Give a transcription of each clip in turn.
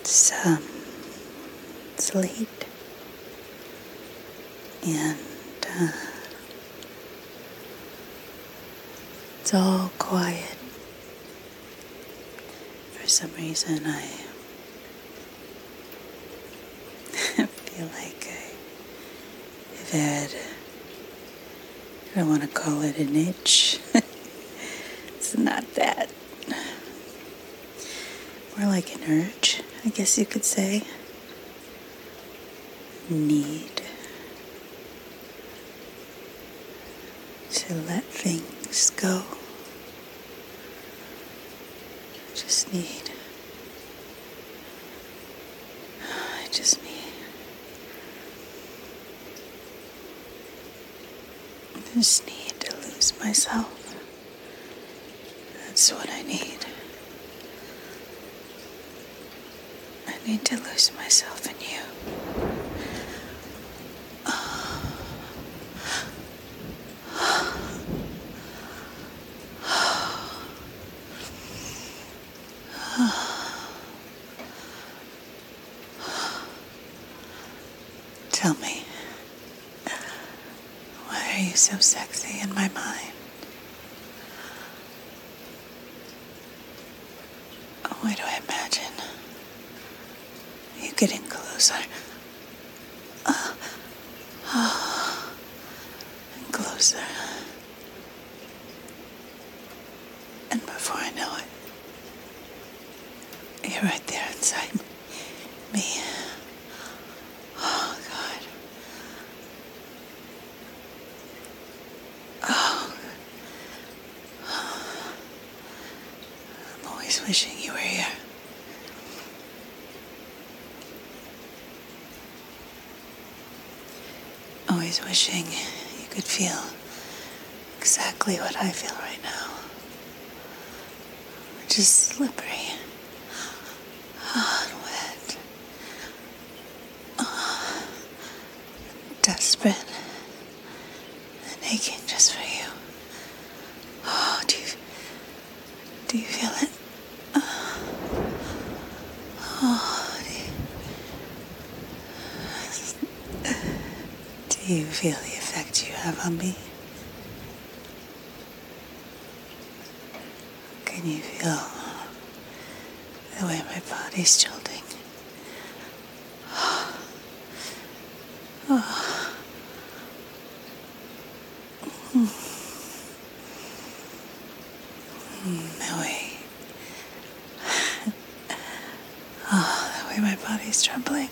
It's late, and it's all quiet. For some reason, I feel like I've had, I don't want to call it an itch. It's not that. More like an urge, I guess you could say. Need to let things go. I just need to lose myself. That's what I need. I need to lose myself in you. Tell me, why are you so sexy in my mind? Why do I imagine you getting closer? And closer. And before I know it, you're right there inside me. Oh, God. Oh. I'm always wishing you were here. Always wishing you could feel exactly what I feel right now. Just slippery. And wet. Desperate. And aching just for you. Oh, do you feel it? Do you feel the effect you have on me? Can you feel the way my body's tilting? The way my body's trembling.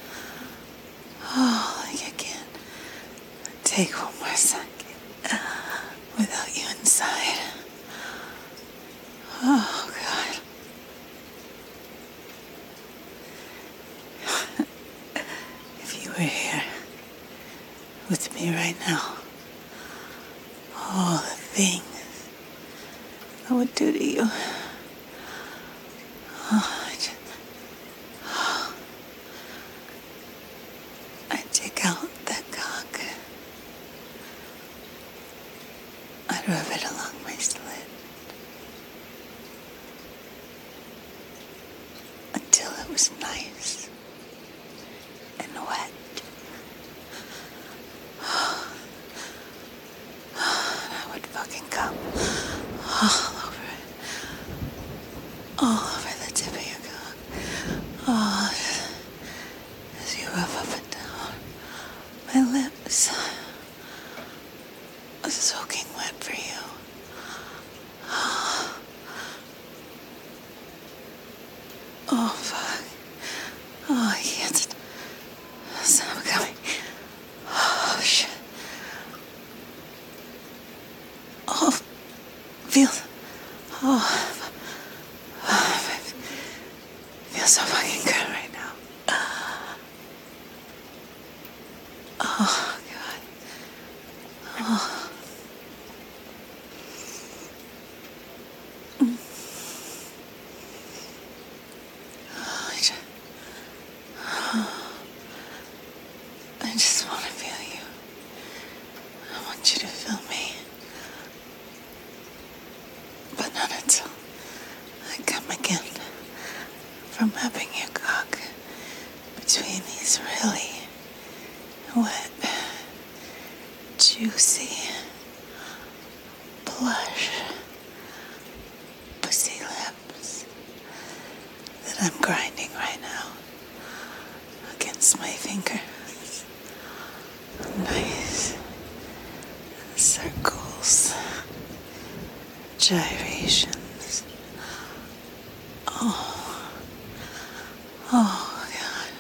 Oh, like I can't take one more second without you inside. Oh, God. If you were here with me right now, all the things I would do to you. I'd take out that cock. I'd rub it along my slit until it was nice and wet. And I would fucking come all over it. All over the tip of your cock. Oh, as you rub up and down my lips. Soaking wet for you. Oh, fuck. Oh, I can't stop coming. Oh, shit. Oh, feels. Oh, feels so fucking good right now. Oh, God. Oh. I just want to feel you. I want you to feel me. But not until I come again from having your cock grinding right now against my fingers. Nice circles, gyrations. Oh, oh God.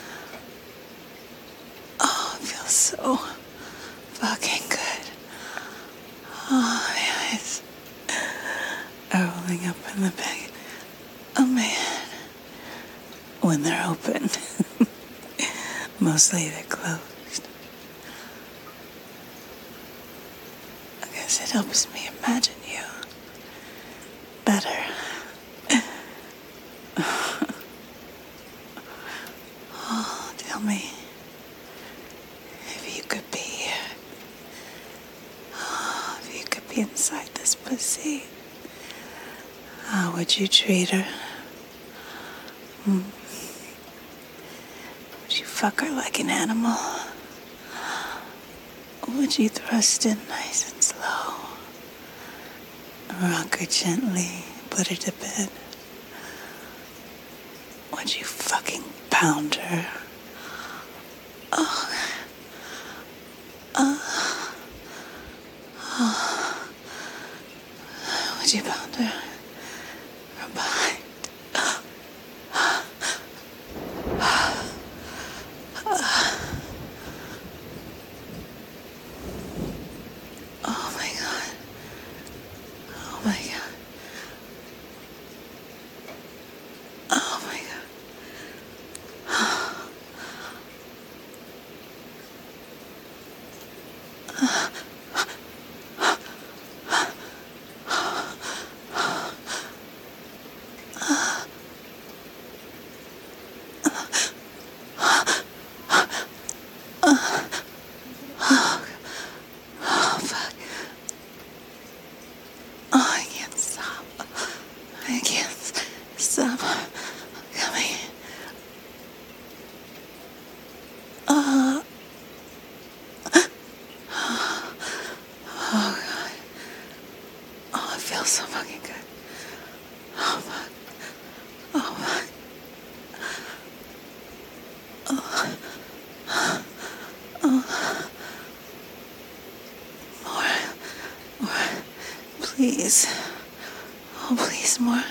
Oh, it feels so fucking good. Oh, my eyes are rolling up in the back of my head when they're open. Mostly they're closed. I guess it helps me imagine you better. Oh, tell me if you could be here. Oh, if you could be inside this pussy. How would you treat her? Would you fuck her like an animal? Or would you thrust in nice and slow? Rock her gently, put her to bed? Would you fucking pound her? Oh. Would you pound her from behind? Oh my God. Oh my God. Oh my God. Oh fuck. Oh, I can't stop. I can't stop coming. Oh God. Oh, it feels so fucking good. Oh fuck. Oh fuck. More. Please. Oh, please, more.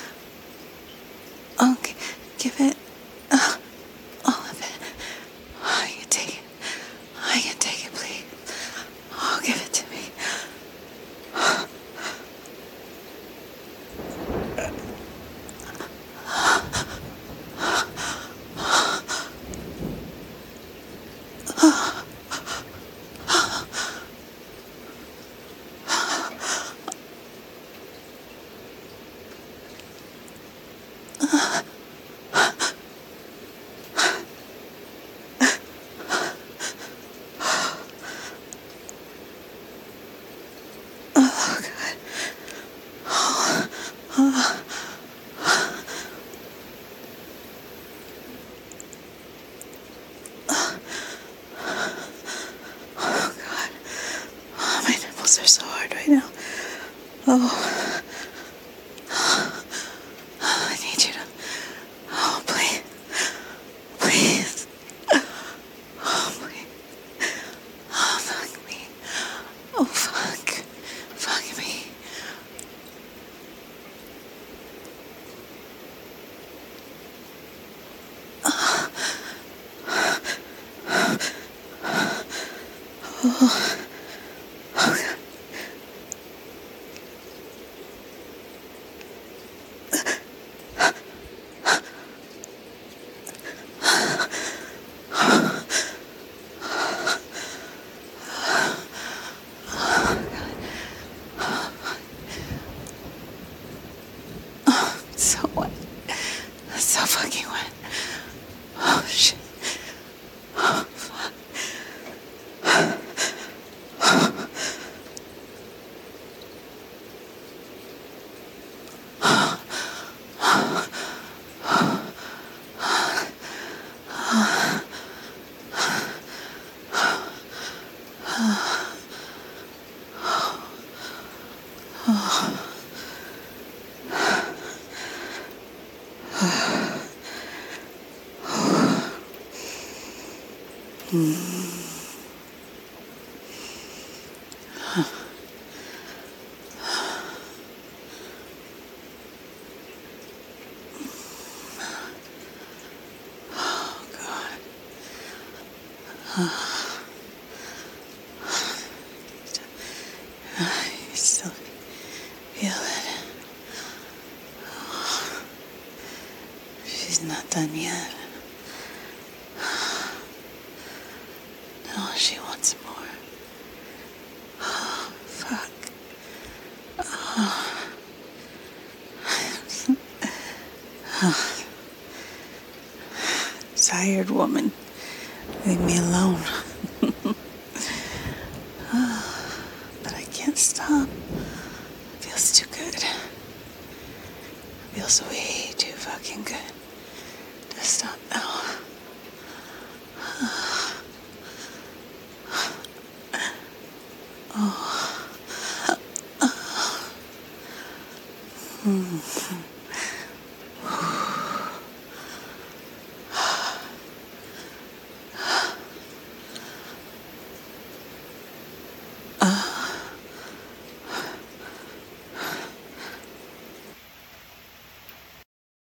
Oh, give it. All of it. Oh, I can take it. I can take it, please. Oh, give it to me. Oh, God. Oh, God. Oh, my nipples are so hard right now. Oh. I need you to. Oh, please. Please. Oh, please. Oh, fuck me. Oh, fuck. Fuck me. Oh, God. So wet. That's so fucking wet. Oh, shit. Oh, fuck. Oh, God. You still feel it. She's not done yet. No, she wants more. Oh, fuck. Tired woman. Leave me alone. But I can't stop. It feels too good. It feels way too fucking good to stop now. Oh.